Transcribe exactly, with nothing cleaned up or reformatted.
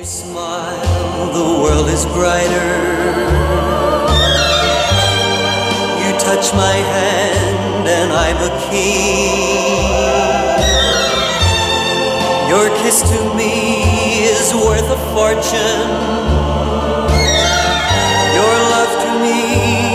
Smile, the world is brighter. You touch my hand and I'm a king. Your kiss to me is worth a fortune. Your love to me